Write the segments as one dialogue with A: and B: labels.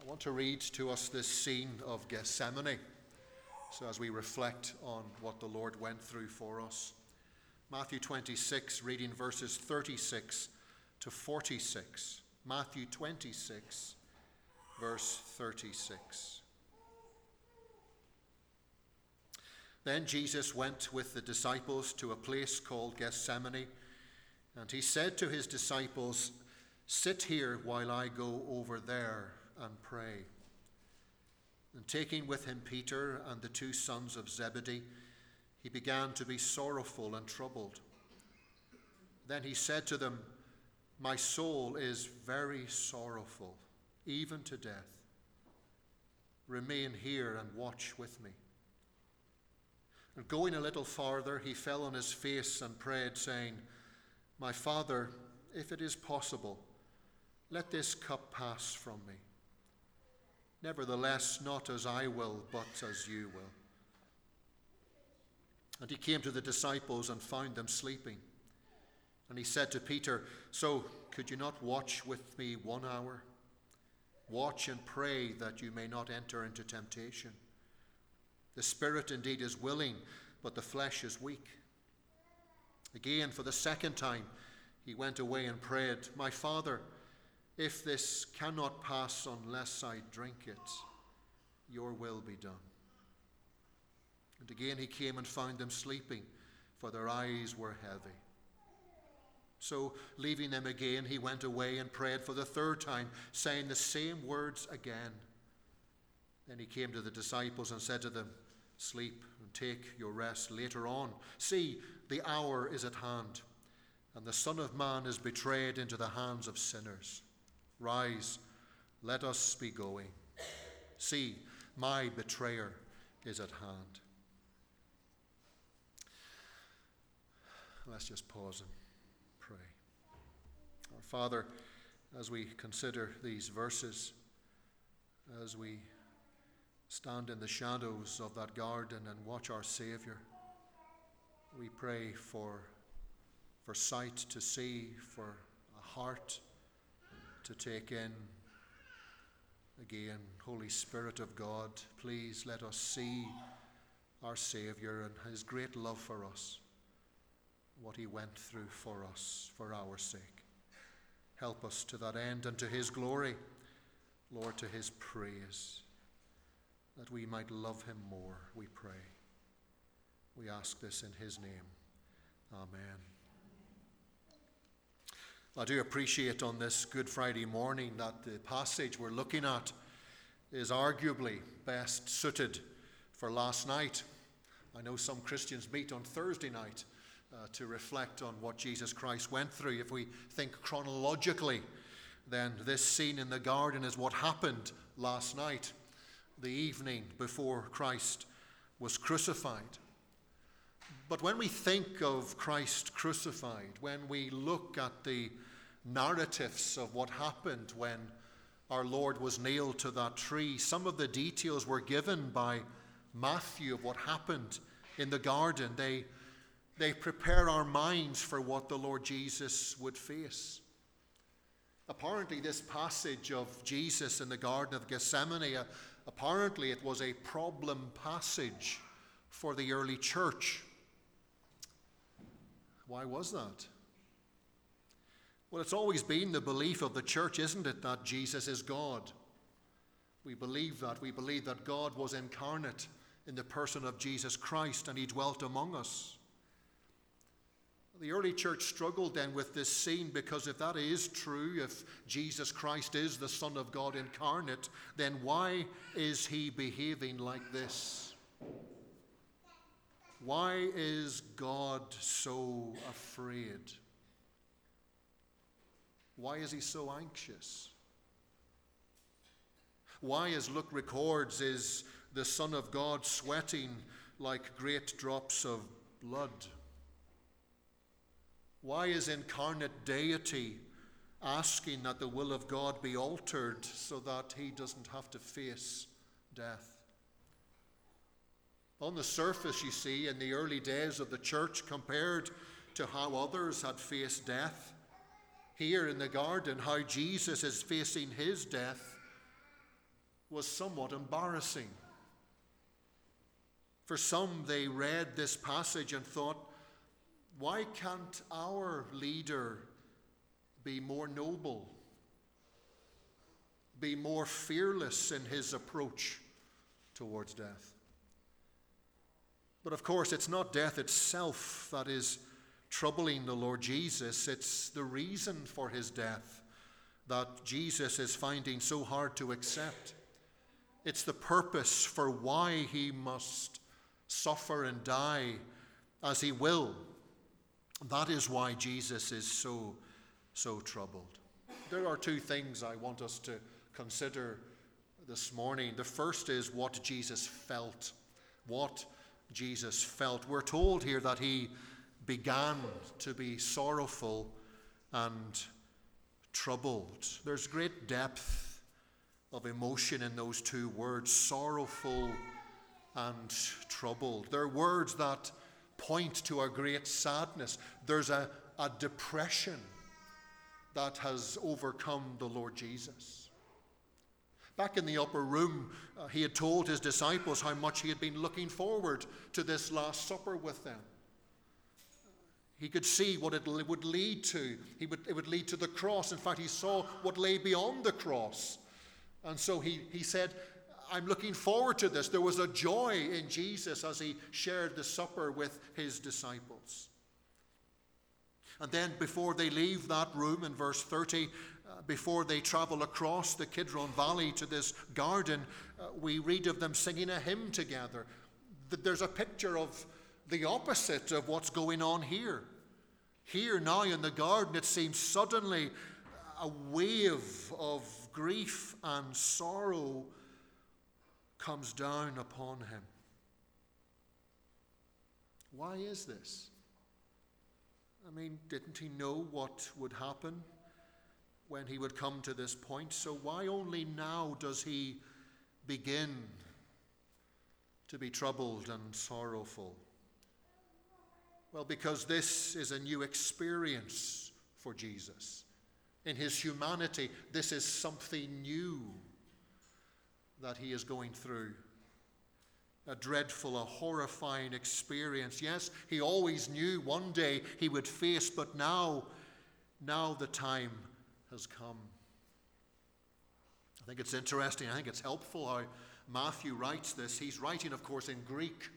A: I want to read to us this scene of Gethsemane, so as we reflect on what the Lord went through for us. Matthew 26, reading verses 36 to 46. Matthew 26, verse 36. Then Jesus went with the disciples to a place called Gethsemane, and he said to his disciples, "Sit here while I go over there and pray." And taking with him Peter and the two sons of Zebedee, he began to be sorrowful and troubled. Then he said to them, "My soul is very sorrowful, even to death. Remain here and watch with me." And going a little farther, he fell on his face and prayed, saying, "My Father, if it is possible, let this cup pass from me. Nevertheless, not as I will, but as you will." And he came to the disciples and found them sleeping. And he said to Peter, "So could you not watch with me 1 hour? Watch and pray that you may not enter into temptation. The spirit indeed is willing, but the flesh is weak." Again, for the second time, he went away and prayed, "My Father, if this cannot pass unless I drink it, your will be done." And again he came and found them sleeping, for their eyes were heavy. So, leaving them again, he went away and prayed for the third time, saying the same words again. Then he came to the disciples and said to them, "Sleep and take your rest later on. See, the hour is at hand, and the Son of Man is betrayed into the hands of sinners. Rise, let us be going. See, my betrayer is at hand." Let's just pause and pray. Our Father, as we consider these verses, as we stand in the shadows of that garden and watch our Savior, we pray for sight to see, for a heart to take in. Again, Holy Spirit of God, please let us see our Savior and his great love for us, what he went through for us, for our sake. Help us to that end and to his glory, Lord, to his praise, that we might love him more, we pray. We ask this in his name. Amen. I do appreciate on this Good Friday morning that the passage we're looking at is arguably best suited for last night. I know some Christians meet on Thursday night to reflect on what Jesus Christ went through. If we think chronologically, then this scene in the garden is what happened last night, the evening before Christ was crucified. But when we think of Christ crucified, when we look at the narratives of what happened when our Lord was nailed to that tree, some of the details were given by Matthew of what happened in the garden. They prepare our minds for what the Lord Jesus would face. Apparently, this passage of Jesus in the Garden of Gethsemane, apparently it was a problem passage for the early church. Why was that? Well, it's always been the belief of the church, isn't it, that Jesus is God. We believe that. We believe that God was incarnate in the person of Jesus Christ and he dwelt among us. The early church struggled then with this scene, because if that is true, if Jesus Christ is the Son of God incarnate, then why is he behaving like this? Why is God so afraid? Why is he so anxious? Why, as Luke records, is the Son of God sweating like great drops of blood? Why is incarnate deity asking that the will of God be altered so that he doesn't have to face death? On the surface, you see, in the early days of the church, compared to how others had faced death, here in the garden, how Jesus is facing his death, was somewhat embarrassing. For some, they read this passage and thought, why can't our leader be more noble, be more fearless in his approach towards death? But of course, it's not death itself that is troubling the Lord Jesus. It's the reason for his death that Jesus is finding so hard to accept. It's the purpose for why he must suffer and die as he will. That is why Jesus is so troubled. There are two things I want us to consider this morning. The first is what Jesus felt. What Jesus felt. We're told here that he began to be sorrowful and troubled. There's great depth of emotion in those two words, sorrowful and troubled. They're words that point to a great sadness. There's a depression that has overcome the Lord Jesus. Back in the upper room, he had told his disciples how much he had been looking forward to this Last Supper with them. He could see what it would lead to. It would lead to the cross. In fact, he saw what lay beyond the cross. And so he said, I'm looking forward to this. There was a joy in Jesus as he shared the supper with his disciples. And then before they leave that room, in verse 30, before they travel across the Kidron Valley to this garden, we read of them singing a hymn together. There's a picture of the opposite of what's going on here. Here now in the garden, it seems suddenly a wave of grief and sorrow comes down upon him. Why is this? I mean, didn't he know what would happen when he would come to this point? So why only now does he begin to be troubled and sorrowful? Well, because this is a new experience for Jesus. In his humanity, this is something new that he is going through. A dreadful, a horrifying experience. Yes, he always knew one day he would face, but now the time has come. I think it's interesting, I think it's helpful how Matthew writes this. He's writing, of course, in Greek.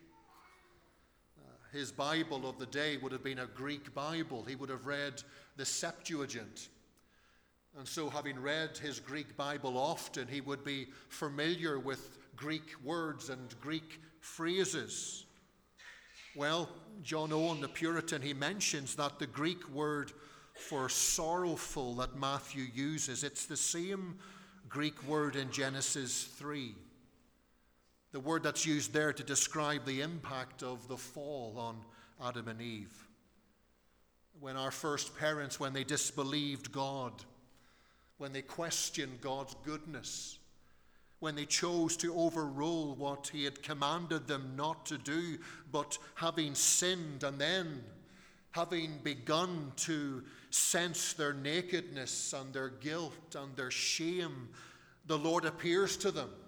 A: His Bible of the day would have been a Greek Bible. He would have read the Septuagint. And so, having read his Greek Bible often, he would be familiar with Greek words and Greek phrases. Well, John Owen, the Puritan, he mentions that the Greek word for sorrowful that Matthew uses, it's the same Greek word in Genesis 3. The word that's used there to describe the impact of the fall on Adam and Eve. When our first parents, when they disbelieved God, when they questioned God's goodness, when they chose to overrule what he had commanded them not to do, but having sinned and then having begun to sense their nakedness and their guilt and their shame, the Lord appears to them.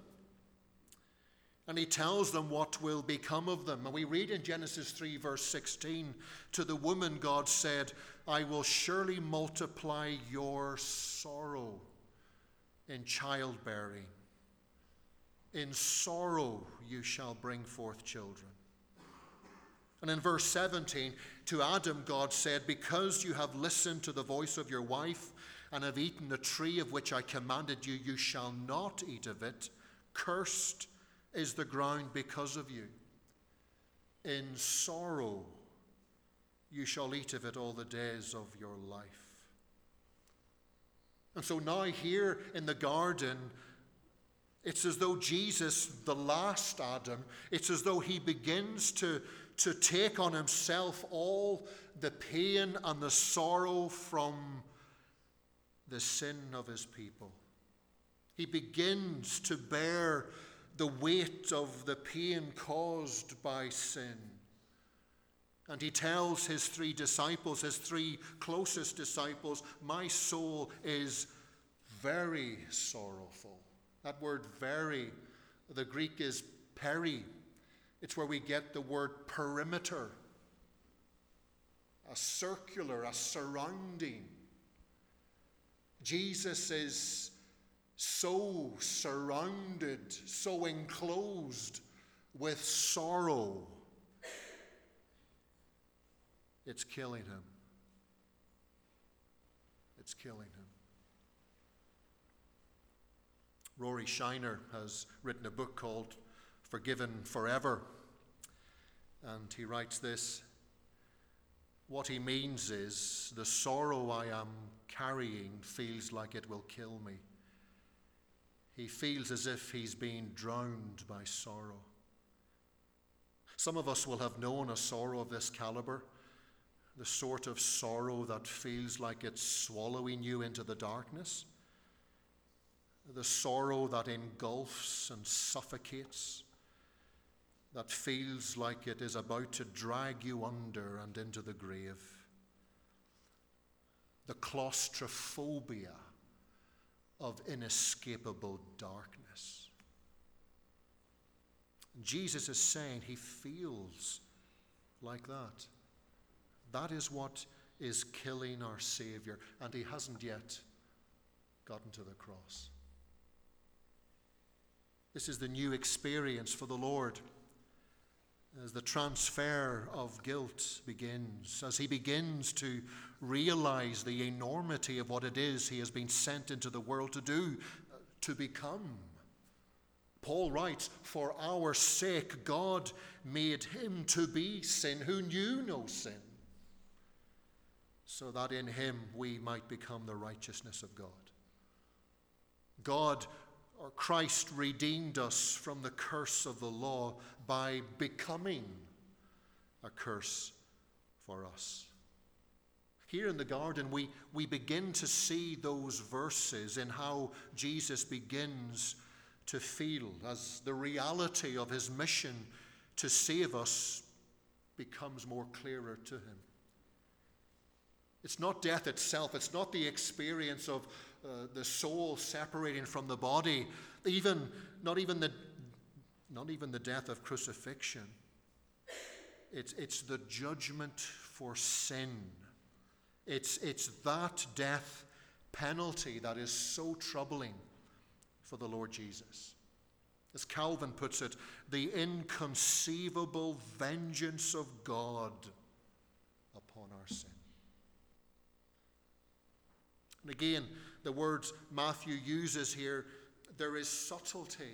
A: And he tells them what will become of them. And we read in Genesis 3 verse 16, to the woman God said, I will surely multiply your sorrow in childbearing. In sorrow you shall bring forth children. And in verse 17, to Adam God said, because you have listened to the voice of your wife and have eaten the tree of which I commanded you, you shall not eat of it. Cursed is the ground because of you. In sorrow you shall eat of it all the days of your life. And so now here in the garden, it's as though Jesus, the last Adam, it's as though he begins to take on himself all the pain and the sorrow from the sin of his people. He begins to bear the weight of the pain caused by sin. And he tells his three disciples, his three closest disciples, my soul is very sorrowful. That word very, the Greek is peri. It's where we get the word perimeter. A circular, a surrounding. Jesus is so surrounded, so enclosed with sorrow. It's killing him. It's killing him. Rory Shiner has written a book called Forgiven Forever. And he writes this: what he means is, the sorrow I am carrying feels like it will kill me. He feels as if he's being drowned by sorrow. Some of us will have known a sorrow of this caliber, the sort of sorrow that feels like it's swallowing you into the darkness, the sorrow that engulfs and suffocates, that feels like it is about to drag you under and into the grave. The claustrophobia of inescapable darkness. Jesus is saying he feels like that. That is what is killing our Savior, and he hasn't yet gotten to the cross. This is the new experience for the Lord as the transfer of guilt begins, as he begins to realize the enormity of what it is he has been sent into the world to do, to become. Paul writes, for our sake God made him to be sin who knew no sin, so that in him we might become the righteousness of God. God, or Christ, redeemed us from the curse of the law by becoming a curse for us. Here in the garden, we begin to see those verses in how Jesus begins to feel as the reality of his mission to save us becomes more clearer to him. It's not death itself. It's not the experience of the soul separating from the body, not even the death of crucifixion. It's the judgment for sin. It's that death penalty that is so troubling for the Lord Jesus. As Calvin puts it, the inconceivable vengeance of God upon our sin. And again, the words Matthew uses here, there is subtlety.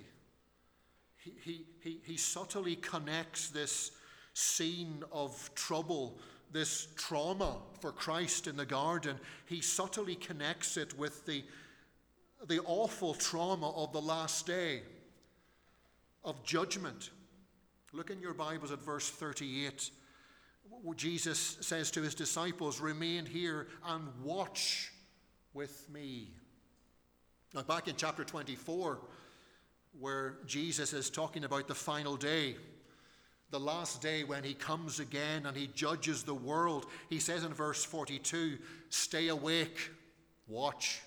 A: He subtly connects this scene of trouble, this trauma for Christ in the garden. He subtly connects it with the awful trauma of the last day, of judgment. Look in your Bibles at verse 38. Jesus says to his disciples, remain here and watch with me. Now, back in chapter 24, where Jesus is talking about the final day, the last day when he comes again and he judges the world, he says in verse 42, stay awake, watch.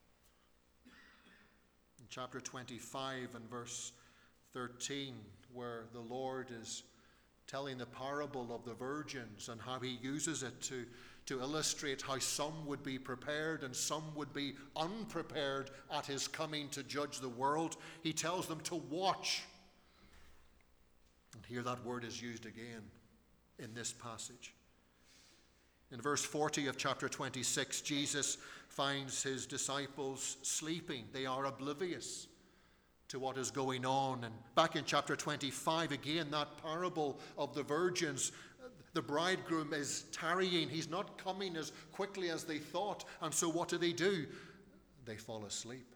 A: In chapter 25 and verse 13, where the Lord is telling the parable of the virgins and how he uses it to illustrate how some would be prepared and some would be unprepared at his coming to judge the world. He tells them to watch. And here that word is used again in this passage. In verse 40 of chapter 26, Jesus finds his disciples sleeping. They are oblivious to what is going on. And back in chapter 25, again, that parable of the virgins, the bridegroom is tarrying. He's not coming as quickly as they thought. And so what do? They fall asleep.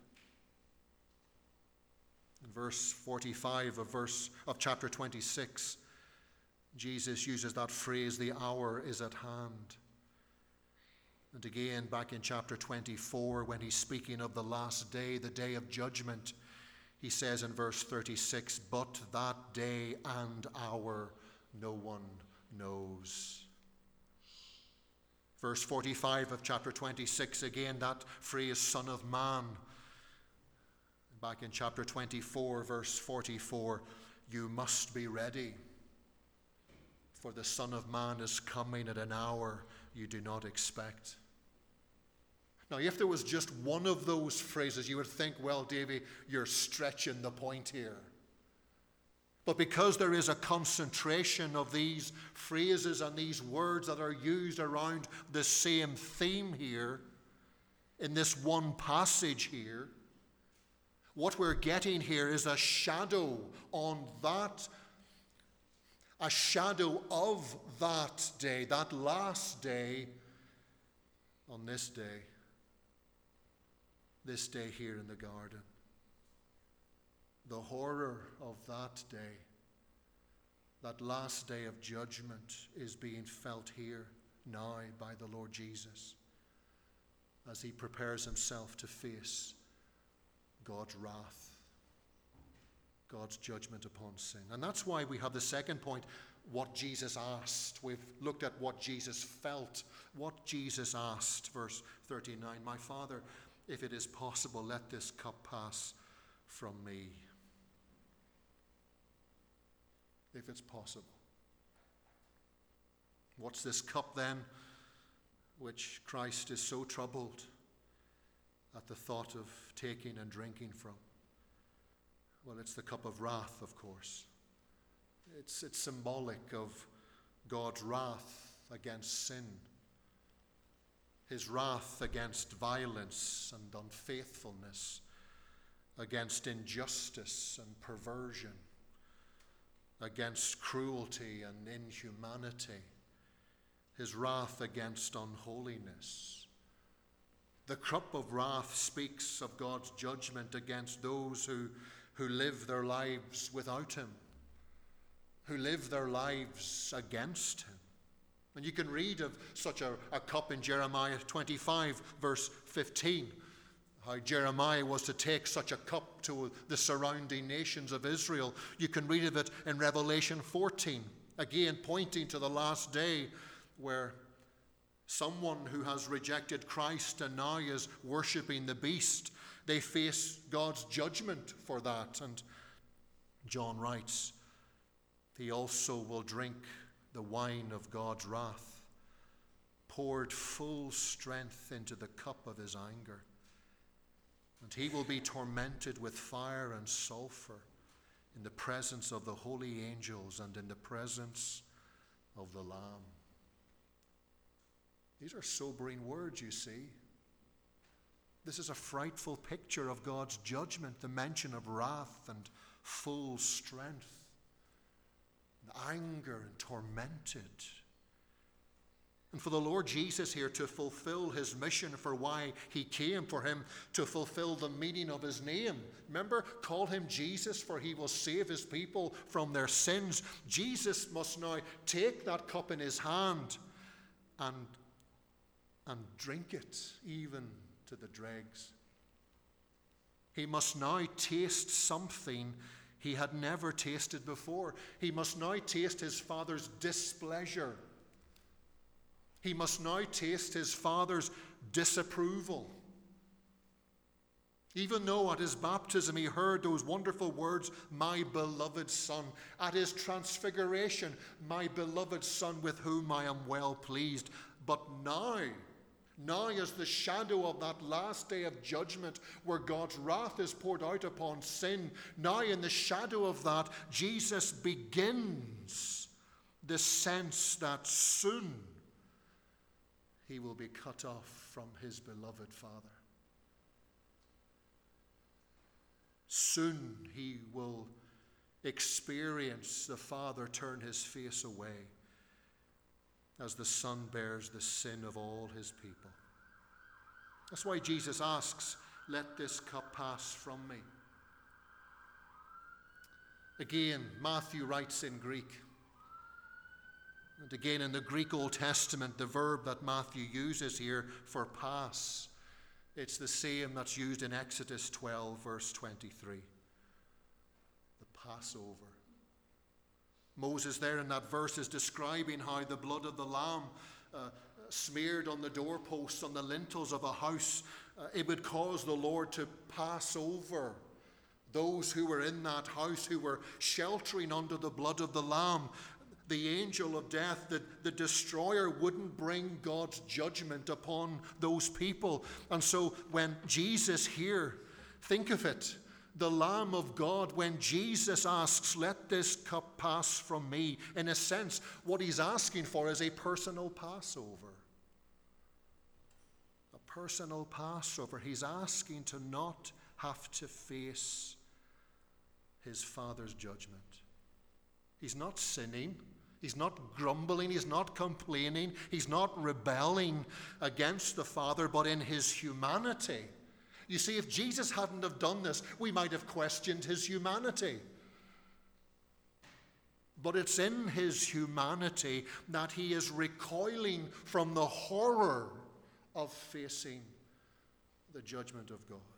A: In verse 45 of chapter 26, Jesus uses that phrase, the hour is at hand. And again, back in chapter 24, when he's speaking of the last day, the day of judgment, he says in verse 36, but that day and hour no one knows. Verse 45 of chapter 26, again, that phrase, Son of Man. Back in chapter 24, verse 44, you must be ready, for the Son of Man is coming at an hour you do not expect. Now, if there was just one of those phrases, you would think, well, Davy, you're stretching the point here. But because there is a concentration of these phrases and these words that are used around the same theme here, in this one passage here, what we're getting here is a shadow on that, a shadow of that day, that last day, on this day here in the garden. The horror of that day, that last day of judgment, is being felt here now by the Lord Jesus as he prepares himself to face God's wrath, God's judgment upon sin. And that's why we have the second point, what Jesus asked. We've looked at what Jesus felt, what Jesus asked. Verse 39, my Father, if it is possible, let this cup pass from me. If it's possible. What's this cup then, which Christ is so troubled at the thought of taking and drinking from? Well, it's the cup of wrath, of course. It's symbolic of God's wrath against sin, his wrath against violence and unfaithfulness, against injustice and perversion, against cruelty and inhumanity, his wrath against unholiness. The cup of wrath speaks of God's judgment against those who live their lives without him, who live their lives against him. And you can read of such a cup in Jeremiah 25, verse 15, how Jeremiah was to take such a cup to the surrounding nations of Israel. You can read of it in Revelation 14, again pointing to the last day where someone who has rejected Christ and now is worshipping the beast, they face God's judgment for that. And John writes, he also will drink the wine of God's wrath, poured full strength into the cup of his anger. And he will be tormented with fire and sulfur in the presence of the holy angels and in the presence of the Lamb. These are sobering words, you see. This is a frightful picture of God's judgment, the mention of wrath and full strength, and anger and tormented. And for the Lord Jesus here to fulfill his mission for why he came, for him to fulfill the meaning of his name. Remember, call him Jesus, for he will save his people from their sins. Jesus must now take that cup in his hand and drink it, even to the dregs. He must now taste something he had never tasted before. He must now taste his Father's displeasure. He must now taste his Father's disapproval. Even though at his baptism he heard those wonderful words, my beloved Son, at his transfiguration, my beloved Son with whom I am well pleased. But now as the shadow of that last day of judgment where God's wrath is poured out upon sin, now in the shadow of that, Jesus begins the sense that soon he will be cut off from his beloved Father. Soon he will experience the Father turn his face away as the Son bears the sin of all his people. That's why Jesus asks, let this cup pass from me. Again, Matthew writes in Greek. And again, in the Greek Old Testament, the verb that Matthew uses here for pass, it's the same that's used in Exodus 12, verse 23. The Passover. Moses there in that verse is describing how the blood of the lamb smeared on the doorposts, on the lintels of a house, it would cause the Lord to pass over Those who were in that house, who were sheltering under the blood of the Lamb, the angel of death, the destroyer, wouldn't bring God's judgment upon those people. And so when Jesus here, think of it, the Lamb of God, when Jesus asks, "Let this cup pass from me," in a sense, what he's asking for is a personal Passover. A personal Passover. He's asking to not have to face his Father's judgment. He's not sinning. He's not grumbling. He's not complaining. He's not rebelling against the Father, but in his humanity. You see, if Jesus hadn't have done this, we might have questioned his humanity. But it's in his humanity that he is recoiling from the horror of facing the judgment of God.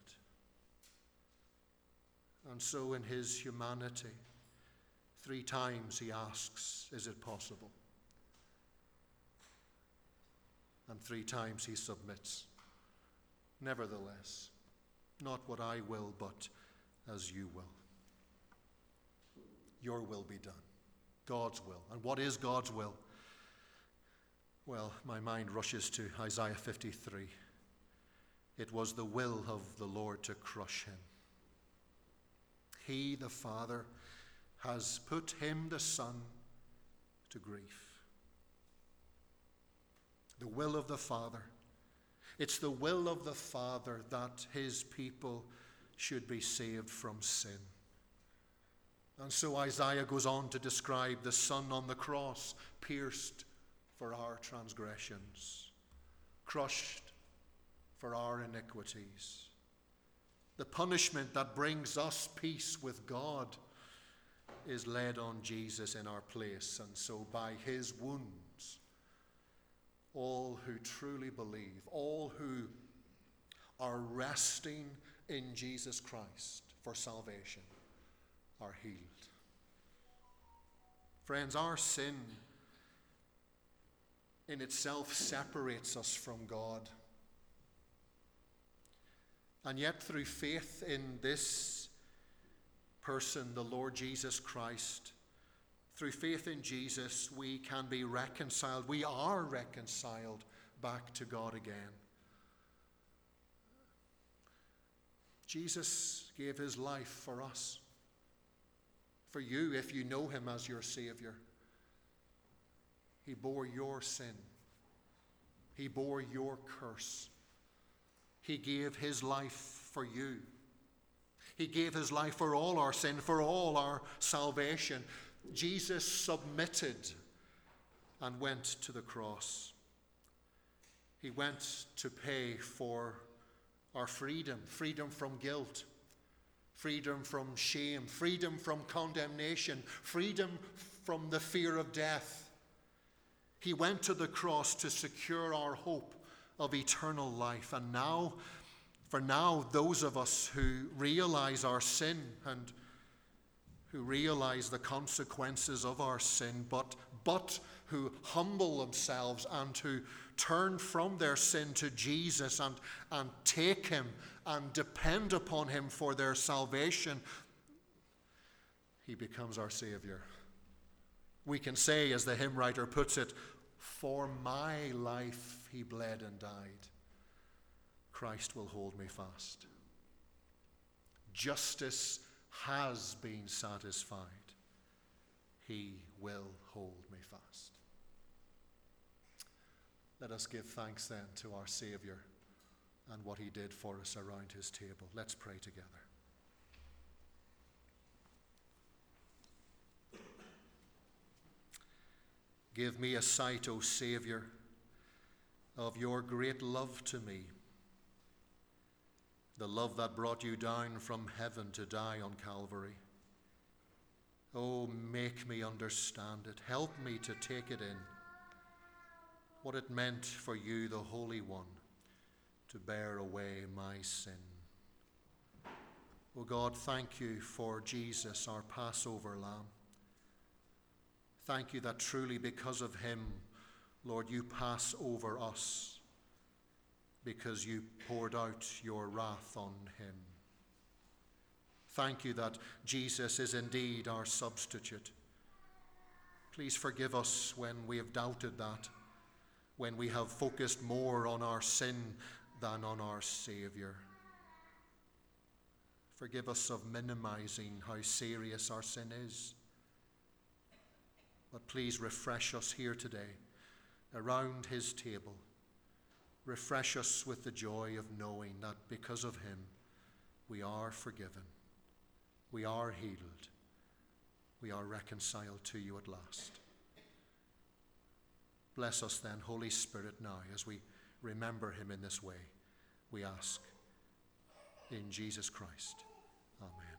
A: And so in his humanity, 3 times he asks, "Is it possible?" And 3 times he submits. "Nevertheless, not what I will, but as you will. Your will be done." God's will. And what is God's will? Well, my mind rushes to Isaiah 53. It was the will of the Lord to crush him. He, the Father, has put him, the Son, to grief. The will of the Father. It's the will of the Father that his people should be saved from sin. And so Isaiah goes on to describe the Son on the cross, pierced for our transgressions, crushed for our iniquities. The punishment that brings us peace with God is laid on Jesus in our place. And so by his wounds, all who truly believe, all who are resting in Jesus Christ for salvation, are healed. Friends, our sin in itself separates us from God. And yet through faith in this person, the Lord Jesus Christ, through faith in Jesus, we can be reconciled. We are reconciled back to God again. Jesus gave his life for us. For you, if you know him as your Savior. He bore your sin. He bore your curse. He gave his life for you. He gave his life for all our sin, for all our salvation. Jesus submitted and went to the cross. He went to pay for our freedom, freedom from guilt, freedom from shame, freedom from condemnation, freedom from the fear of death. He went to the cross to secure our hope of eternal life. And now, those of us who realize our sin and who realize the consequences of our sin, but who humble themselves and who turn from their sin to Jesus and take him and depend upon him for their salvation, he becomes our Savior. We can say, as the hymn writer puts it, "For my life he bled and died. Christ will hold me fast. Justice has been satisfied. He will hold me fast." Let us give thanks then to our Savior and what he did for us around his table. Let's pray together. Give me a sight, O Savior, of your great love to me, the love that brought you down from heaven to die on Calvary. Oh, make me understand it. Help me to take it in, what it meant for you, the Holy One, to bear away my sin. Oh God, thank you for Jesus, our Passover Lamb. Thank you that truly because of him, Lord, you pass over us because you poured out your wrath on him. Thank you that Jesus is indeed our substitute. Please forgive us when we have doubted that, when we have focused more on our sin than on our Savior. Forgive us of minimizing how serious our sin is. But please refresh us here today around his table. Refresh us with the joy of knowing that because of him we are forgiven, we are healed, we are reconciled to you at last. Bless us then, Holy Spirit, now as we remember him in this way, we ask in Jesus Christ. Amen.